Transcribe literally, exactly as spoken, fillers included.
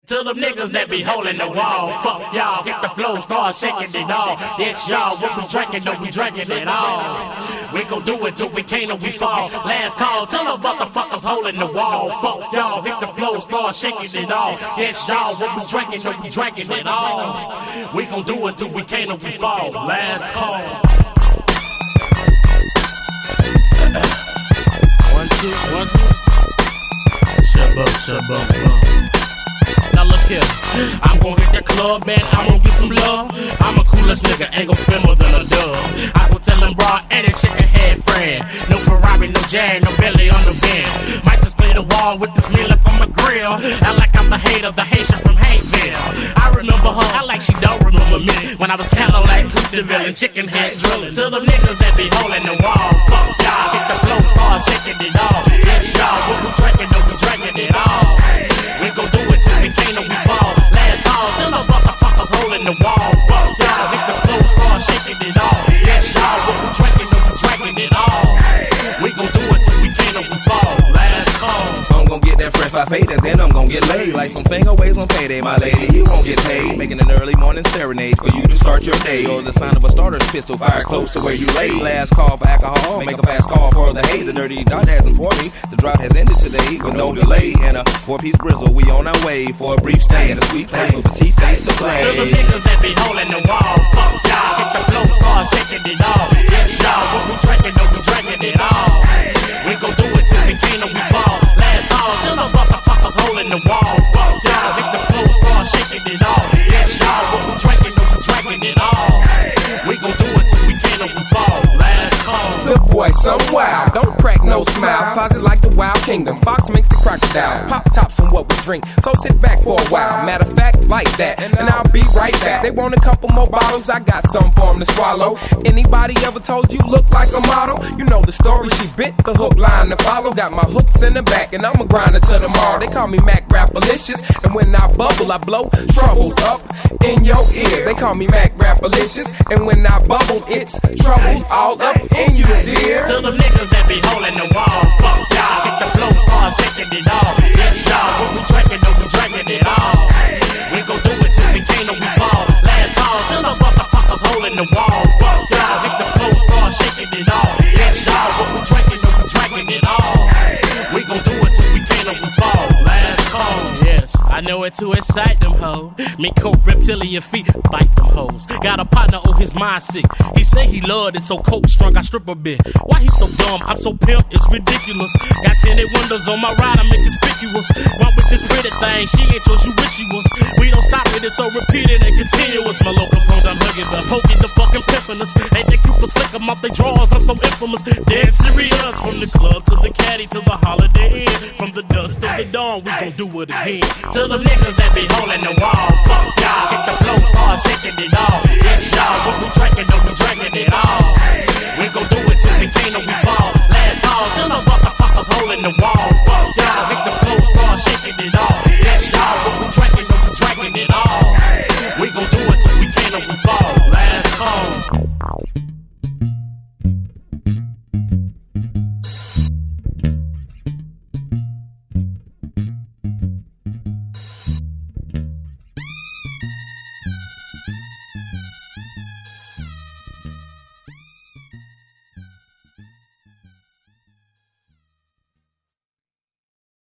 To them niggas that be holding the wall, fuck y'all, hit the flow, start shaking it all. It's y'all, what we drinking, don't we drinking it all. We gon' do it till we can't or we fall. Last call, tell them motherfuckers holding the wall. Fuck y'all, hit the flow, start shaking it all. It's y'all, what we drinking, don't we drinking it all. We gon' do it till we can't or we fall. Last call. One, two, one, two. Shabba, shabba, shabba. Now look here, I'm gon' hit the club, man, I'm gon' get some love. I'm a coolest nigga, ain't gon' spend more than a dub. I gon' tell them raw and a chicken head friend. No Ferrari, no Jag, no Bentley on the van. Might just play the wall with this meal from my grill. I like I'm the hater, the Haitian from Hateville. I remember her, I like she don't remember me. When I was Cadillac, Cooterville, and chicken head drilling. To them niggas that be holding the wall, fuck y'all, hit the flow, start shaking it all. Yes, y'all, what we drinking, don't we drinking it all. We gon' do it till we can't or we fall. Last call, till the motherfuckers holding the wall. Fuck y'all, hit the flow, start shaking it all. Yes, y'all, what we drinking, don't we drinking it all. We gon' do it till we can't or we fall. Last call. I'm gon' get that fresh five eight and then I'm gon' get laid. Like some finger waves on payday, my lady, you won't get paid. Making an early morning serenade for you to start your day. Or the sign of a starter's pistol, fire close to where you lay. Last call for alcohol, make a fast call for the hay. The dirty dot has informed me, the drought has ended today with no delay. And a four-piece brizzle, we on our way for a brief stay in a sweet place with a T-face to play. To the niggas that be holding the wall, fuck y'all, hit the flow, start shaking it all. Yes, y'all, what we drinking, don't we drinking it all. We gon' do it till we can't or we fall. Last call, till the motherfuckers holding the wall. Fuck y'all, hit the flow, start shaking it all. Yes, y'all, what we drinking, don't we drinking it all. We gon' do it till we can't or we fall. Last call. The boy so wild, don't crack no smiles. Closet like the Wild Kingdom, Fox makes the crocodile. Pop tops on what we drink, so sit back for a while. Matter of fact, like that, and I'll be right back. They want a couple more bottles, I got some for them to swallow. Anybody ever told you look like a model? You know the story, she bit the hook line to follow. Got my hooks in the back, and I'm a grinder to tomorrow. They call me Mac Rapalicious, and when I bubble, I blow trouble up in your ear. They call me Mac Rapalicious, and when I bubble, it's trouble all up in you, dear. To them niggas that be holding the wall, fuck y'all, hit the flow, start shaking it all. Yes, y'all, what we drinking, don't we drinking it all. We gon' do it till we can't or we fall. Last call, till the motherfuckers holding the wall. Fuck y'all, hit the flow, start shaking it all. Yes, y'all, what we drinking, don't we drinking it all. We gon' do it till we can't or we fall. Last call. Yes, I know it to excite them hoes. Me coat reptilian feet, bite them hoes. Got a partner on his mind sick. He say he loved it, so coke strung, I strip a bit. Why he so dumb? I'm so pimp, it's ridiculous. Got tinted windows on my ride, I'm inconspicuous. One with this pretty thing, she ain't yours, you wish she was. We don't stop it, it's so repeated and continuous. My local punk, I'm hugging the pokey, the fucking pimpin' us. Ain't they cute for slick them off they drawers, I'm so infamous. Dead serious, from the club to the caddy to the Holiday Inn. From the dusk to the dawn, we gon' do it again. To the niggas that be holding the wall, fuck y'all, hit the flow, start shaking it all. Yes, y'all, what we drinking, don't we drinking it all. We gon' do it till we can't or we fall. Last call, till the motherfuckers holding the wall. Fuck y'all, hit the flow, start shaking